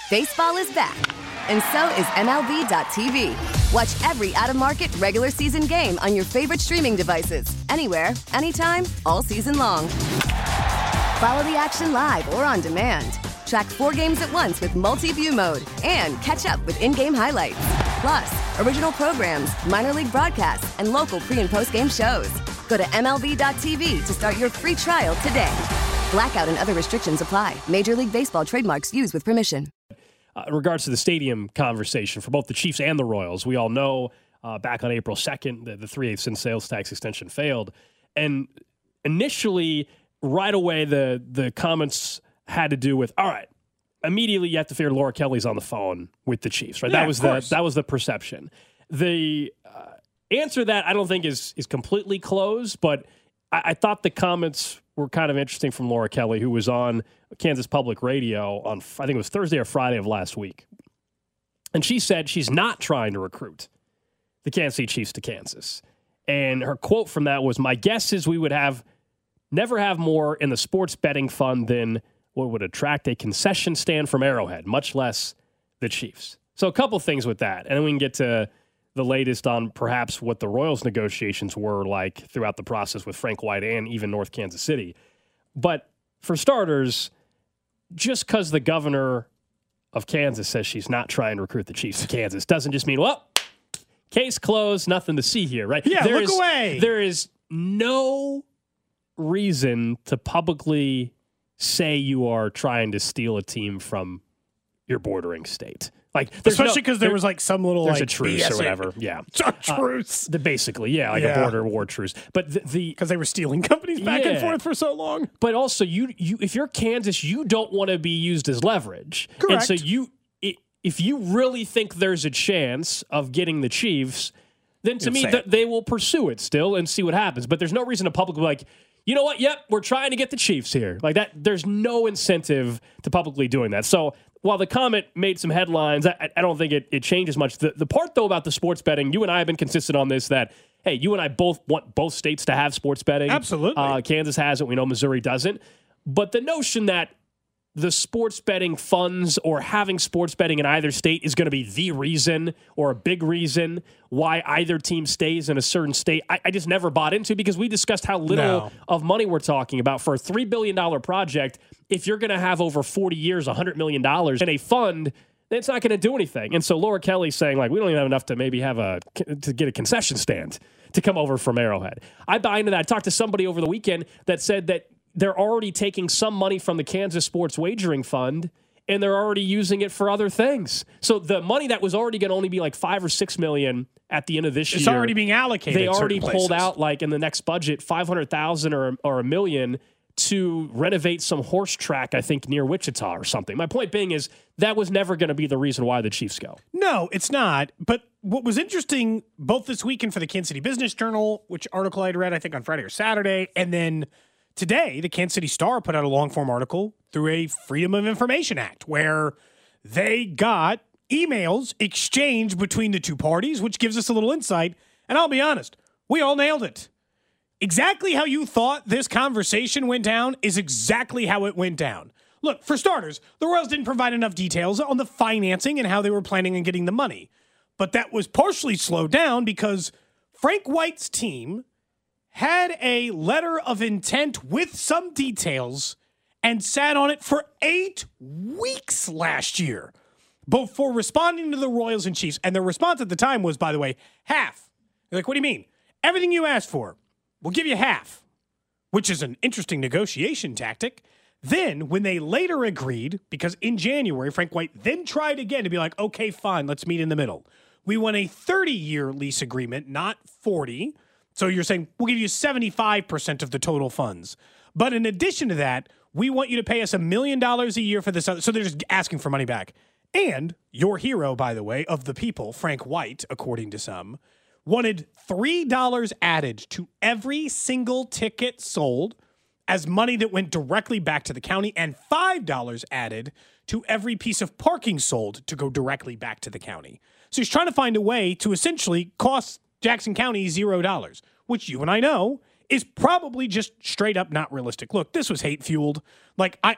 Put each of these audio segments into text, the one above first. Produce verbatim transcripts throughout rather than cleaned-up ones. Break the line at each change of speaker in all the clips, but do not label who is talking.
Baseball is back, and so is M L B dot T V. Watch every out-of-market regular season game on your favorite streaming devices, anywhere, anytime, all season long. Follow the action live or on demand. Track four games at once with multi-view mode and catch up with in-game highlights. Plus, original programs, minor league broadcasts, and local pre- and post-game shows. Go to M L B dot T V to start your free trial today. Blackout and other restrictions apply. Major League Baseball trademarks used with permission.
Uh, in regards to the stadium conversation for both the Chiefs and the Royals, we all know uh, back on April second that the three-eighths in sales tax extension failed. And initially, right away, the the comments had to do with, all right, immediately you have to figure Laura Kelly's on the phone with the Chiefs, right?
Yeah,
that was
of
the
course.
that was the perception. The uh, answer to that I don't think is is completely closed, but I, I thought the comments were kind of interesting from Laura Kelly, who was on Kansas Public Radio on, I think it was Thursday or Friday of last week. And she said she's not trying to recruit the Kansas City Chiefs to Kansas. And her quote from that was, "My guess is we would have never have more in the sports betting fund than what would attract a concession stand from Arrowhead, much less the Chiefs." So a couple things with that. And then we can get to the latest on perhaps what the Royals negotiations were like throughout the process with Frank White and even North Kansas City. But for starters, just because the governor of Kansas says she's not trying to recruit the Chiefs to Kansas doesn't just mean, well, case closed, nothing to see here, right?
Yeah,
there
look
is,
away.
There is no reason to publicly say you are trying to steal a team from your bordering state. Like,
especially because
no,
there was like some little
there's
like
a truce
B S
or whatever. Yeah,
a truce.
Uh, the, basically, yeah, like
Yeah.
a border war truce. But the, the
Because they were stealing companies back and
Yeah.
forth for so long.
but also you you if you're Kansas, you don't want to be used as leverage. And
Correct.
so you i- if you really think there's a chance of getting the Chiefs, then to
You'll
me
say
th-
it.
they will pursue it still and see what happens. But there's no reason to publicly be like, you know what? Yep, we're trying to get the Chiefs here. Like that, there's no incentive to publicly doing that. So while the comment made some headlines, I, I don't think it, it changes much. The, the part, though, about the sports betting, you and I have been consistent on this that, hey, you and I both want both states to have sports betting.
Absolutely.
Uh, Kansas has it. We know Missouri doesn't. But the notion that the sports betting funds or having sports betting in either state is going to be the reason or a big reason why either team stays in a certain state, I, I just never bought into, because we discussed how little
No.
of money we're talking about for a three billion dollars project. If you're going to have over forty years, one hundred million dollars in a fund, then it's not going to do anything. And so Laura Kelly's saying, like, we don't even have enough to maybe have a, to get a concession stand to come over from Arrowhead. I buy into that. I talked to somebody over the weekend that said that they're already taking some money from the Kansas Sports Wagering Fund, and they're already using it for other things. So the money that was already going to only be like five or six million at the end of this
It's
year,
already being allocated.
they already
certain
pulled
places.
out, like in the next budget, five hundred thousand or or a million to renovate some horse track, I think near Wichita or something. My point being is that was never going to be the reason why the Chiefs go.
No, it's not. But what was interesting both this weekend for the Kansas City Business Journal, which article I'd read, I think on Friday or Saturday, and then today, the Kansas City Star put out a long-form article through a Freedom of Information Act where they got emails exchanged between the two parties, which gives us a little insight. And I'll be honest, we all nailed it. Exactly how you thought this conversation went down is exactly how it went down. Look, for starters, the Royals didn't provide enough details on the financing and how they were planning on getting the money. But that was partially slowed down because Frank White's team had a letter of intent with some details and sat on it for eight weeks last year before responding to the Royals and Chiefs. And their response at the time was, by the way, half. They're like, what do you mean? Everything you asked for, we'll give you half, which is an interesting negotiation tactic. Then, when they later agreed, because in January, Frank White then tried again to be like, okay, fine, let's meet in the middle. We want a thirty-year lease agreement, not forty. So you're saying, we'll give you seventy-five percent of the total funds. But in addition to that, we want you to pay us a million dollars a year for this other. So they're just asking for money back. And your hero, by the way, of the people, Frank White, according to some, wanted three dollars added to every single ticket sold as money that went directly back to the county, and five dollars added to every piece of parking sold to go directly back to the county. So he's trying to find a way to essentially cost Jackson County zero dollars, which you and I know is probably just straight up not realistic. Look, this was hate fueled. Like I, I,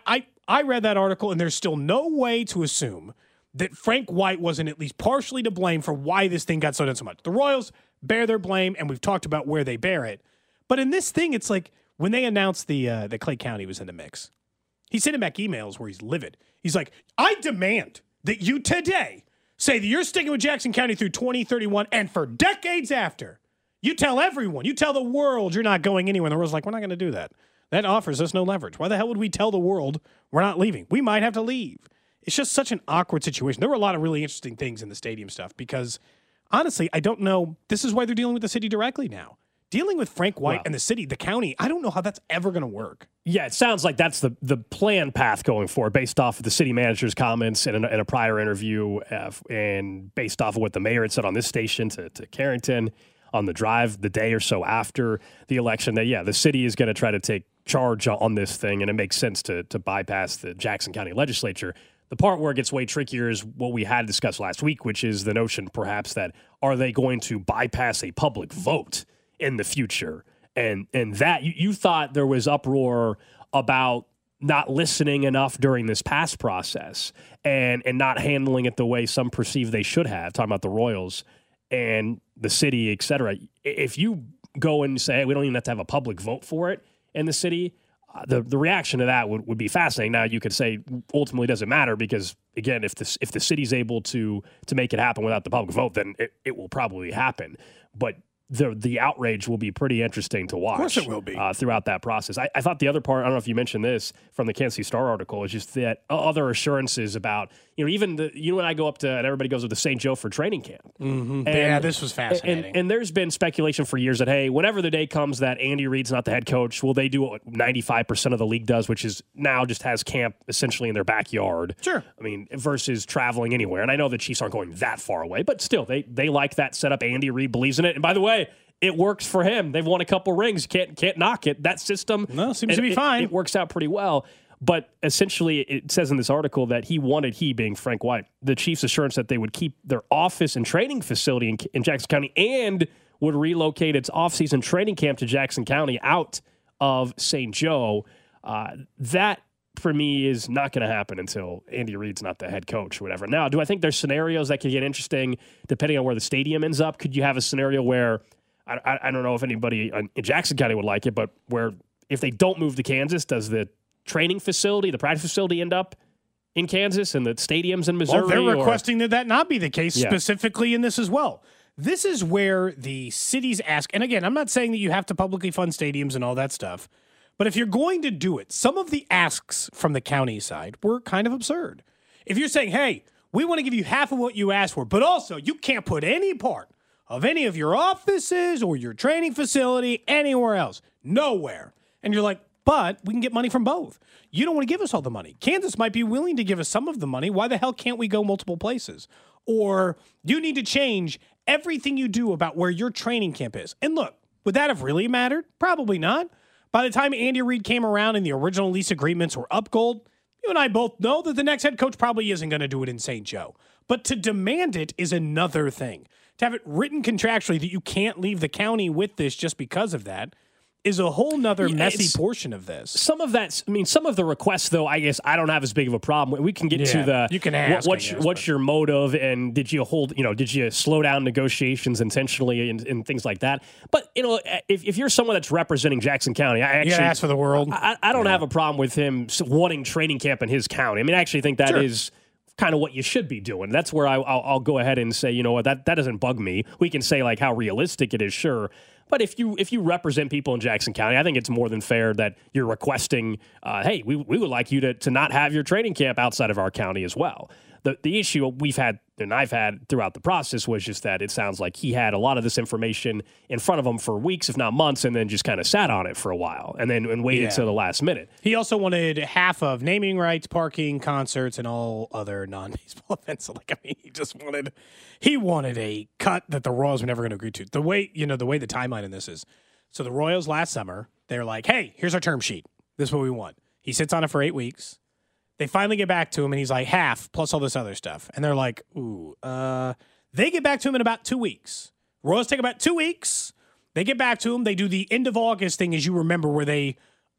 I read that article, and there's still no way to assume that Frank White wasn't at least partially to blame for why this thing got so done so much. The Royals bear their blame, and we've talked about where they bear it. But in this thing, it's like when they announced the uh, that Clay County was in the mix, he's sending back emails where he's livid. He's like, I demand that you today say that you're sticking with Jackson County through twenty thirty-one and for decades after. You tell everyone, you tell the world you're not going anywhere. And the world's like, we're not going to do that. That offers us no leverage. Why the hell would we tell the world we're not leaving? We might have to leave. It's just such an awkward situation. There were a lot of really interesting things in the stadium stuff because, honestly, I don't know. This is why they're dealing with the city directly now. Dealing with Frank White wow. and the city, the county, I don't know how that's ever going to work.
Yeah, it sounds like that's the the planned path going forward based off of the city manager's comments in a, in a prior interview uh, and based off of what the mayor had said on this station to, to Carrington on the drive the day or so after the election, that, yeah, the city is going to try to take charge on this thing, and it makes sense to to bypass the Jackson County legislature. The part where it gets way trickier is what we had discussed last week, which is the notion perhaps that are they going to bypass a public vote in the future? And and that you, you thought there was uproar about not listening enough during this past process and and not handling it the way some perceive they should have, talking about the Royals and the city, et cetera. If you go and say, hey, we don't even have to have a public vote for it in the city, uh, the, the reaction to that would, would be fascinating. Now, you could say ultimately doesn't matter because, again, if this if the city's able to to make it happen without the public vote, then it, it will probably happen. But the the outrage will be pretty interesting to watch.
Of course it will be.
Uh, throughout that process. I, I thought the other part, I don't know if you mentioned this from the Kansas City Star article, is just that other assurances about, you know, even the, you and I go up to, and everybody goes up to Saint Joe for training camp.
Mm-hmm.
And,
yeah, this was fascinating.
And, and there's been speculation for years that, hey, whenever the day comes that Andy Reid's not the head coach, will they do what ninety-five percent of the league does, which is now just has camp essentially in their backyard.
Sure.
I mean, versus traveling anywhere. And I know the Chiefs aren't going that far away, but still, they they like that setup. Andy Reid believes in it. And by the way, it works for him. They've won a couple rings. Can't can't knock it. That system
no, seems
it,
to be
it,
fine.
It works out pretty well. But essentially, it says in this article that he wanted, he being Frank White, the Chiefs' assurance that they would keep their office and training facility in, in Jackson County and would relocate its offseason training camp to Jackson County out of Saint Joe. Uh, that, for me, is not going to happen until Andy Reid's not the head coach or whatever. Now, do I think there's scenarios that could get interesting depending on where the stadium ends up? Could you have a scenario where, I, I don't know if anybody in Jackson County would like it, but where if they don't move to Kansas, does the training facility, the practice facility end up in Kansas and the stadiums in Missouri?
Well, they're
or?
requesting that that not be the case
Yeah.
specifically in this as well. This is where the cities ask, and again, I'm not saying that you have to publicly fund stadiums and all that stuff, but if you're going to do it, some of the asks from the county side were kind of absurd. If you're saying, hey, we want to give you half of what you asked for, but also you can't put any part of any of your offices or your training facility anywhere else. Nowhere. And you're like, but we can get money from both. You don't want to give us all the money. Kansas might be willing to give us some of the money. Why the hell can't we go multiple places? Or you need to change everything you do about where your training camp is. And look, would that have really mattered? Probably not. By the time Andy Reid came around and the original lease agreements were up gold, you and I both know that the next head coach probably isn't going to do it in Saint Joe. But to demand it is another thing. To have it written contractually that you can't leave the county with this just because of that is a whole nother
Yeah,
messy
it's-
portion of this.
Some of that, I mean, some of the requests, though, I guess I don't have as big of a problem. We can get
Yeah,
to the,
you can
what-
ask,
what's,
I guess,
what's
but-
your motive, and did you hold, you know, did you slow down negotiations intentionally and, and things like that? But, you know, if, if you're someone that's representing Jackson County, I actually,
Yeah, ask for the world.
I, I don't have a problem with him s- wanting training camp in his county. I mean, I actually think that
Sure.
is kind of what you should be doing. That's where I, I'll, I'll go ahead and say, you know what, that, that doesn't bug me. We can say like how realistic it is, sure. But if you if you represent people in Jackson County, I think it's more than fair that you're requesting, uh, hey, we we would like you to to not have your training camp outside of our county as well. The the issue we've had and I've had throughout the process was just that it sounds like he had a lot of this information in front of him for weeks, if not months, and then just kind of sat on it for a while and then and waited
Yeah.
till the last minute.
He also wanted half of naming rights, parking, concerts, and all other non-baseball events. So, like, I mean, he just wanted he wanted a cut that the Royals were never going to agree to. The way you know the way the timeline in this is. So the Royals last summer, they're like, "Hey, here's our term sheet. This is what we want." He sits on it for eight weeks. They finally get back to him, and he's like, half plus all this other stuff. And they're like, "Ooh." Uh, they get back to him in about two weeks. Royals take about two weeks. They get back to him. They do the end of August thing, as you remember, where they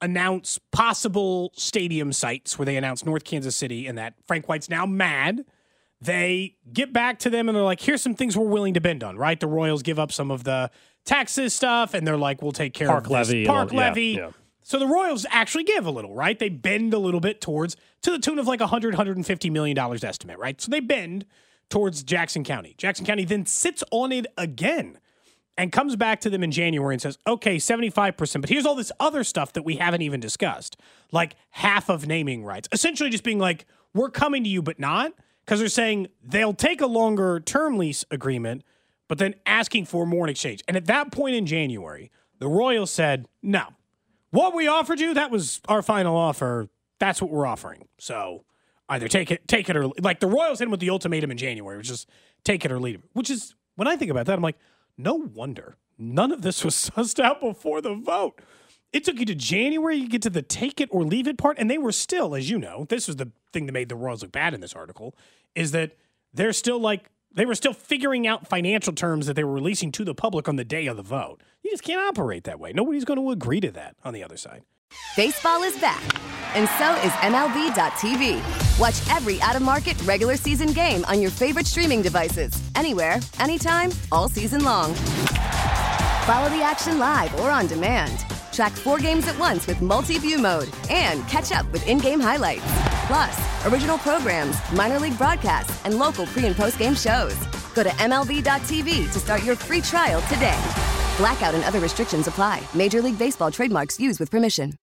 announce possible stadium sites where they announce North Kansas City and that. Frank White's now mad. They get back to them and they're like, here's some things we're willing to bend on, right? The Royals give up some of the taxes stuff and they're like, we'll take care
Park
of this.
levy.
Park
all,
levy.
Yeah, yeah.
So the Royals actually give a little, right? They bend a little bit towards, to the tune of like one hundred, one hundred fifty million dollars estimate, right? So they bend towards Jackson County. Jackson County then sits on it again and comes back to them in January and says, okay, seventy-five percent, but here's all this other stuff that we haven't even discussed, like half of naming rights. Essentially just being like, we're coming to you, but not. Because they're saying they'll take a longer term lease agreement, but then asking for more in exchange. And at that point in January, the Royals said, no. What we offered you, that was our final offer. That's what we're offering. So either take it, take it or like the Royals hit him with the ultimatum in January, which is take it or leave it. Which is, when I think about that, I'm like, no wonder none of this was sussed out before the vote. It took you to January, you get to the take it or leave it part, and they were still, as you know, this was the thing that made the Royals look bad in this article, is that they're still like, they were still figuring out financial terms that they were releasing to the public on the day of the vote. You just can't operate that way. Nobody's going to agree to that on the other side.
Baseball is back, and so is M L B dot T V. Watch every out-of-market regular season game on your favorite streaming devices, anywhere, anytime, all season long. Follow the action live or on demand. Track four games at once with multi-view mode and catch up with in-game highlights. Plus, original programs, minor league broadcasts, and local pre- and post-game shows. Go to M L B dot T V to start your free trial today. Blackout and other restrictions apply. Major League Baseball trademarks used with permission.